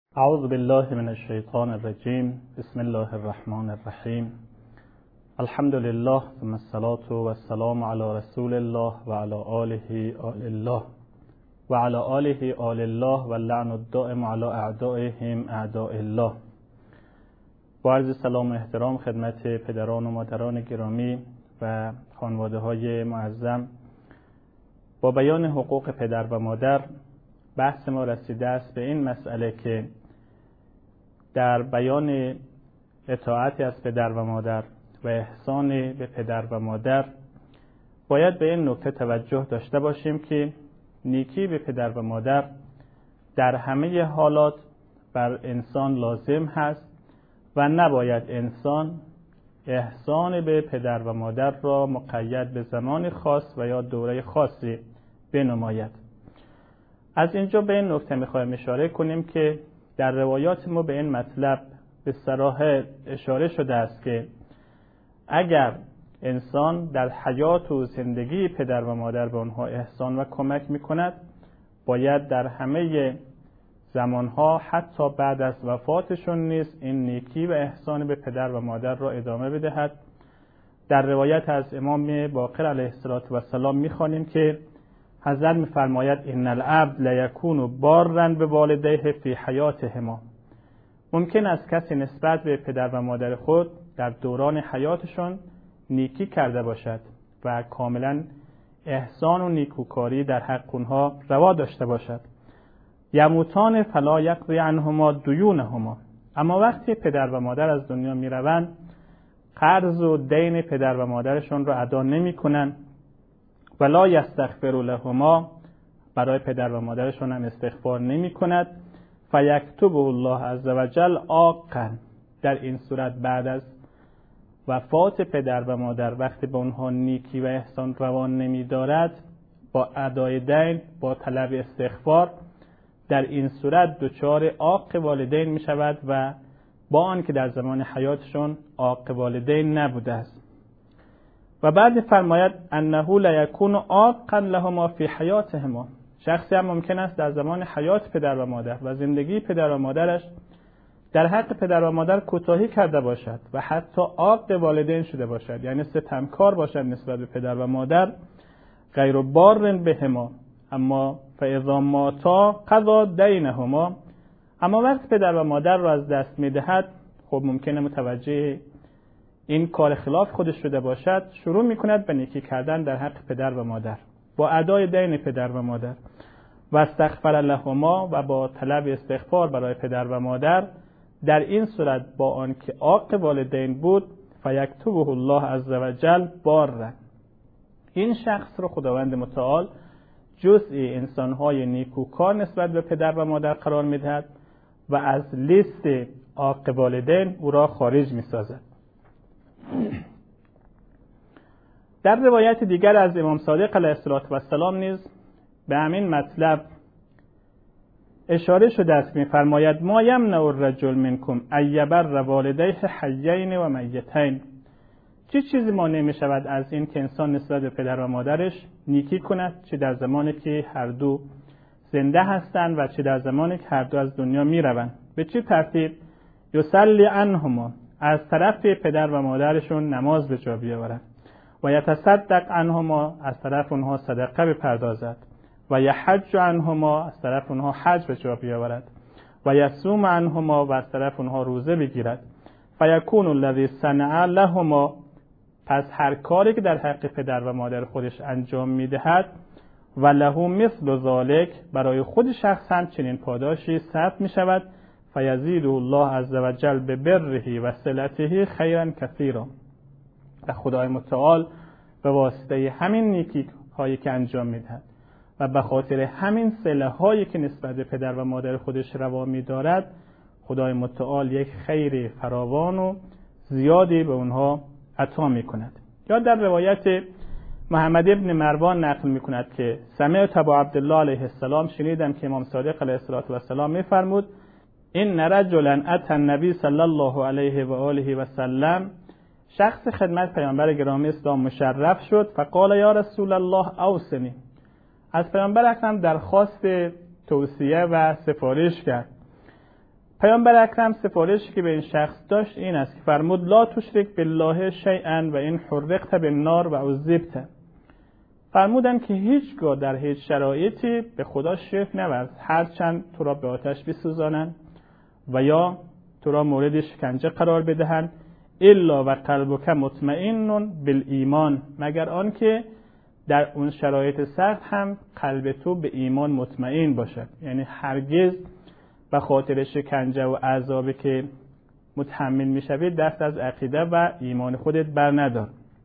اعوذ بالله من الشیطان الرجیم. بسم الله الرحمن الرحیم. الحمد لله ثم الصلاة والسلام علی رسول الله و علی آله آل الله و علی آله آل الله و لعن الدائم علی اعدائهم اعداء الله. با عرض سلام و احترام خدمت پدران و مادران گرامی و خانواده های معظم، با بیان حقوق پدر و مادر بحث ما رسیده است به این مسئله که در بیان اطاعتی از پدر و مادر و احسان به پدر و مادر باید به این نکته توجه داشته باشیم که نیکی به پدر و مادر در همه حالات بر انسان لازم هست و نباید انسان احسان به پدر و مادر را مقید به زمان خاص و یا دوره خاصی بنماید. از اینجا به این نکته میخوایم اشاره کنیم که در روایات ما به این مطلب به صراحت اشاره شده است که اگر انسان در حیات و زندگی پدر و مادر به آنها احسان و کمک میکند، باید در همه زمانها حتی بعد از وفاتشون نیز این نیکی و احسان به پدر و مادر را ادامه بدهد. در روایت از امام باقر علیه السلام میخوانیم که حضرت می‌فرماید ان العبد لیکون بارا بوالدیه فی حیاتهما. ممکن است کسی نسبت به پدر و مادر خود در دوران حیاتشون نیکی کرده باشد و کاملا احسان و نیکوکاری در حق اونها روا داشته باشد. یموتان فلا یقضی عنهما دیونهما. اما وقتی پدر و مادر از دنیا میروند، قرض و دین پدر و مادرشون رو ادا نمی‌کنند ولا یستغفر لهما، برای پدر و مادرشون هم استغفار نمی کند. فیکتبه الله عزوجل عاقا. در این صورت بعد از وفات پدر و مادر وقتی به اونها نیکی و احسان روان نمی دارد، با ادای دین، با طلب استغفار، در این صورت دچار عاق والدین می شود و با آن که در زمان حیاتشون عاق والدین نبوده است. و بعد فرماید انه لیکون عاقا لهما فی حیاتهما. شخصی هم ممکن است در زمان حیات پدر و مادر و زندگی پدر و مادرش در حق پدر و مادر کوتاهی کرده باشد و حتی عاق والدین شده باشد، یعنی ستمکار باشد نسبت به پدر و مادر، غیر بار بهما. اما فاذا ماتا قضا دینهما. اما وقتی پدر و مادر را از دست میدهد، خب ممکنه متوجه این کار خلاف خودش شده باشد، شروع میکند به نیکی کردن در حق پدر و مادر با ادای دین پدر و مادر و استغفر لهما و با طلب استغفار برای پدر و مادر. در این صورت با آنکه عاق والدین بود، فیکتبه الله عزوجل بارا. این شخص رو خداوند متعال جزئی انسانهای نیکوکار نسبت به پدر و مادر قرار میدهد و از لیست عاق والدین او را خارج میسازد. در روایت دیگر از امام صادق علیه السلام نیز به همین مطلب اشاره شده است. می‌فرماید ما یمنع الرجل منکم ان یبر والدیه حیین و میتین. چه چیزی مانع می‌شود از این که انسان نسبت به پدر و مادرش نیکی کند، چه در زمانی که هر دو زنده هستند و چه در زمانی که هر دو از دنیا می‌روند؟ به چه ترتیب؟ یصلی عنهما، از طرف پدر و مادرشون نماز به جا بیاورد، و یتصدق عنهما، از طرف اونها صدقه بپردازد، و یحج عنهما، از طرف اونها حج به جا بیاورد، و یصوم عنهما، و از طرف اونها روزه بگیرد. فیکون الذی صنع لهما، پس هر کاری که در حق پدر و مادر خودش انجام میدهد، و له مثل ذلک، برای خود شخص هم چنین پاداشی ثبت می شود. فیزید الله عزوجل ببره و صلته خیرا کثیرا. و خدای متعال به واسطه همین نیکی هایی که انجام میدهد و به خاطر همین صله هایی که نسبت به پدر و مادر خودش روا میدارد، خدای متعال یک خیر فراوان و زیادی به اونها عطا میکند. یا در روایت محمد ابن مروان نقل میکند که سمعت ابا عبدالله علیه السلام، شنیدم که امام صادق علیه السلام میفرمود این رجلا اتى النبی صلی الله علیه و آله و سلم، شخص خدمت پیامبر گرامی اسلام مشرف شد. فقال یا رسول الله اوصنی، از پیامبر اکرم درخواست توصیه و سفارش کرد. پیامبر اکرم سفارشی که به این شخص داشت این است که فرمود لا تشرک بالله شیئا و این حرقت بالنار و عذبت. فرمودن که هیچگاه در هیچ شرایطی به خدا شرک نورز، هرچند تو را به آتش بسوزانند و یا تو را مورد شکنجه قرار بدهند، الا و قلبک مطمئن بالایمان، مگر آن که در اون شرایط سخت هم قلب تو به ایمان مطمئن باشد. یعنی هرگز به خاطر شکنجه و عذابی که متحمل میشوید دست از عقیده و ایمان خودت بر ندار.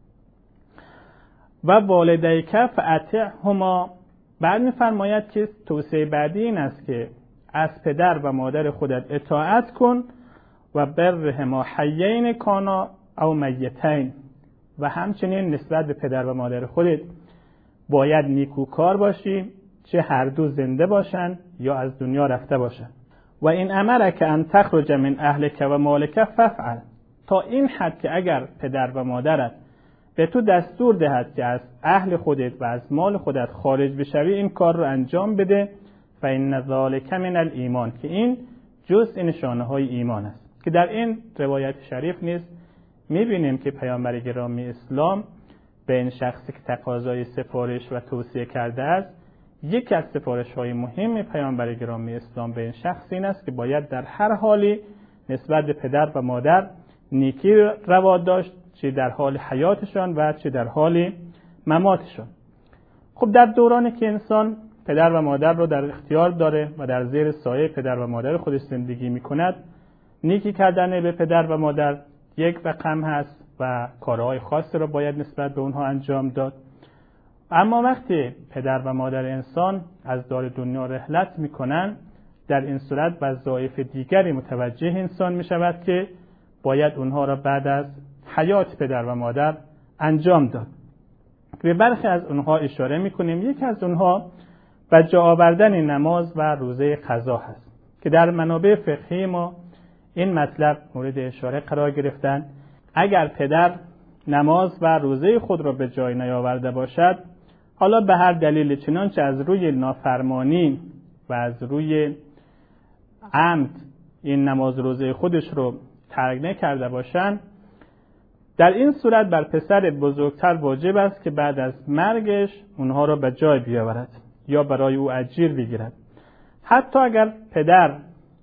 و والدیک فاطعهما، بعد می‌فرماید که توصیه بعدی این است که از پدر و مادر خودت اطاعت کن و برهما حیین کانا او میتین، و همچنین نسبت به پدر و مادر خودت باید نیکوکار باشی، چه هر دو زنده باشند یا از دنیا رفته باشند. و این امرک ان تخرج من اهلک و مالک فافعل، تا این حد که اگر پدر و مادرت به تو دستور دهد که از اهل خودت و از مال خودت خارج بشوی این کار رو انجام بده. فإن ذلک من الایمان، که این جزء نشانه های ایمان است. که در این روایت شریف نیز میبینیم که پیامبر گرامی اسلام به این شخصی که تقاضای سفارش و توصیه کرده است، یکی از سفارش های مهم پیامبر گرامی اسلام به این شخص این است که باید در هر حالی نسبت به پدر و مادر نیکی روا داشت، چه در حال حیاتشان و چه در حال مماتشان. خب در دورانی که انسان پدر و مادر رو در اختیار داره و در زیر سایه پدر و مادر خودش زندگی میکند، نیکی کردن به پدر و مادر یک رقم هست و کارهای خاصی رو باید نسبت به اونها انجام داد. اما وقتی پدر و مادر انسان از دار دنیا رحلت میکنن، در این صورت وظایف دیگری متوجه انسان میشود که باید اونها را بعد از حیات پدر و مادر انجام داد. به برخی از اونها اشاره میکنیم. یکی از اونها به جا آوردن نماز و روزه قضا هست که در منابع فقهی ما این مطلب مورد اشاره قرار گرفتن. اگر پدر نماز و روزه خود را به جای نیاورده باشد، حالا به هر دلیل، چنانچه از روی نافرمانی و از روی عمد این نماز روزه خودش رو ترک نکرده باشند، در این صورت بر پسر بزرگتر واجب است که بعد از مرگش اونها را به جای بیاورد یا برای او اجیر بگیرد. حتی اگر پدر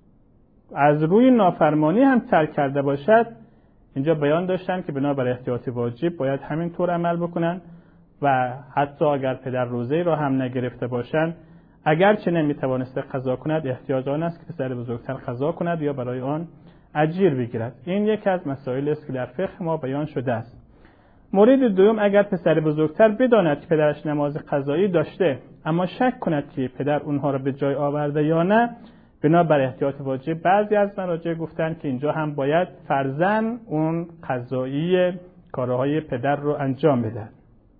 از روی نافرمانی هم ترک کرده باشد، اینجا بیان داشتن که بنابر احتیاط واجب باید همین طور عمل بکنن و حتی اگر پدر روزه را هم نگرفته باشند، اگر چه نمیتوانسته قضا کند، احتیاج آن است که پسر بزرگتر قضا کند یا برای آن اجیر بگیرد. این یکی از مسائل است که در فقه ما بیان شده است. مورد دوم، اگر پسر بزرگتر بداند که پدرش نماز قضایی داشته اما شک کند که پدر اونها را به جای آورده یا نه، بنابر احتیاط واجب بعضی از مراجع گفتند که اینجا هم باید فرضاً اون قضایی کارهای پدر رو انجام بده.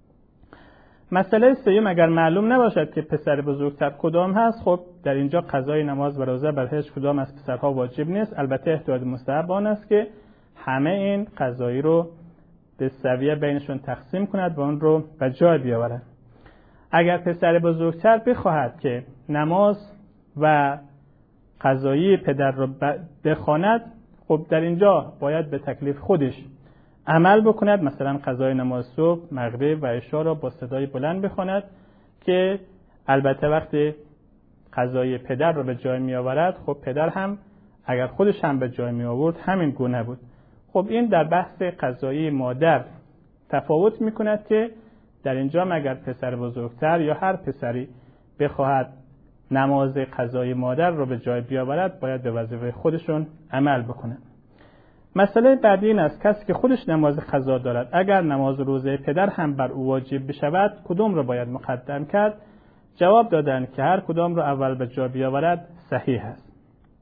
مسئله سوم، اگر معلوم نباشد که پسر بزرگتر کدام هست، خب در اینجا قضای نماز و روزه بر هیچ کدام از پسرها واجب نیست. البته احتیاط مستحب آن است که همه این قضایی رو به سویه بینشون تقسیم کند و اون رو به جای بیاورد. اگر پسر بزرگتر بخواهد که نماز و قضایی پدر رو بخواند، خب در اینجا باید به تکلیف خودش عمل بکند. مثلا قضای نماز صبح، مغرب و عشا را با صدای بلند بخواند که البته وقتی قضای پدر رو به جای می آورد، خب پدر هم اگر خودش هم به جای می آورد همین گونه بود. خب این در بحث قضایی مادر تفاوت می کند که در اینجا اگر پسر بزرگتر یا هر پسری بخواهد نماز قضای مادر رو به جای بیاورد، باید به وظیفه خودشون عمل بکنه. مسئله بعدی این است کسی که خودش نماز قضا دارد، اگر نماز روزه پدر هم بر او واجب بشود، کدوم رو باید مقدم کرد؟ جواب دادند که هر کدام رو اول به جا بیاورد صحیح است.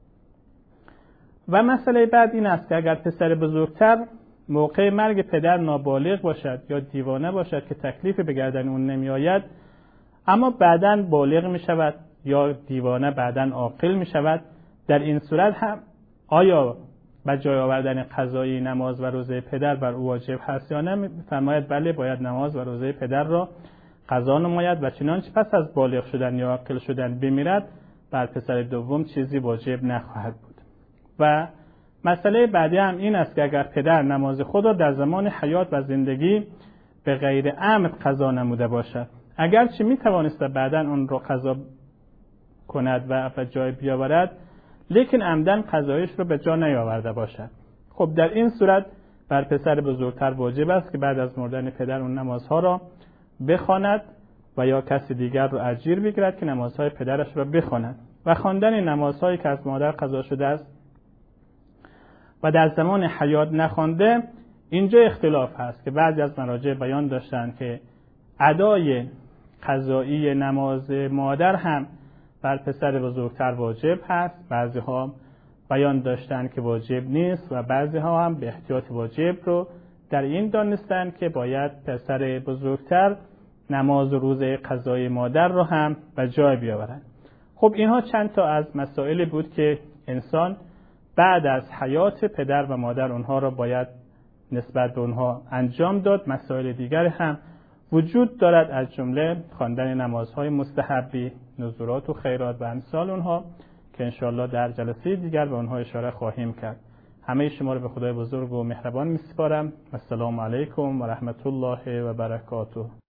و مسئله بعد این است که اگر پسر بزرگتر موقع مرگ پدر نابالغ باشد یا دیوانه باشد که تکلیف به گردن اون نمی آید، اما بعداً بالغ می شود یا دیوانه بعداً عاقل می شود، در این صورت هم آیا به جای آوردن قضایی نماز و روزه پدر بر او واجب هست یا نه؟ فرماید بله، باید نماز و روزه پدر را قضا نماید و چنانچه پس از بالغ شدن یا عاقل شدن بمیرد، بر پسر دوم چیزی واجب نخواهد بود. و مسئله بعدی هم این است که اگر پدر نماز خود را در زمان حیات و زندگی به غیر عمد قضا نموده باشد، اگرچه می توانست بعداً اون را قضا کند و به جای بیاورد، لیکن عمدن قضایش رو به جا نیاورده باشد، خب در این صورت بر پسر بزرگتر واجب است که بعد از مردن پدر اون نمازها را بخواند و یا کسی دیگر رو اجیر بگیرد که نمازهای پدرش را بخواند. و خواندن نمازهایی که از مادر قضا شده است و در زمان حیات نخوانده، اینجا اختلاف هست که بعضی از مراجع بیان داشتند که ادای قضایی نماز مادر هم بر پسر بزرگتر واجب هست، بعضی ها بیان داشتند که واجب نیست و بعضی ها هم به احتیاط واجب رو در این دانستند که باید پسر بزرگتر نماز روز قضای مادر رو هم به جای بیاورند. خب اینها چند تا از مسائلی بود که انسان بعد از حیات پدر و مادر اونها را باید نسبت به اونها انجام داد. مسائل دیگر هم وجود دارد، از جمله خواندن نمازهای مستحبی، نذورات و خیرات و امثال اونها که انشاءالله در جلسه دیگر به اونها اشاره خواهیم کرد. همه شما رو به خدای بزرگ و مهربان می‌سپارم. السلام علیکم و رحمت الله و برکاته.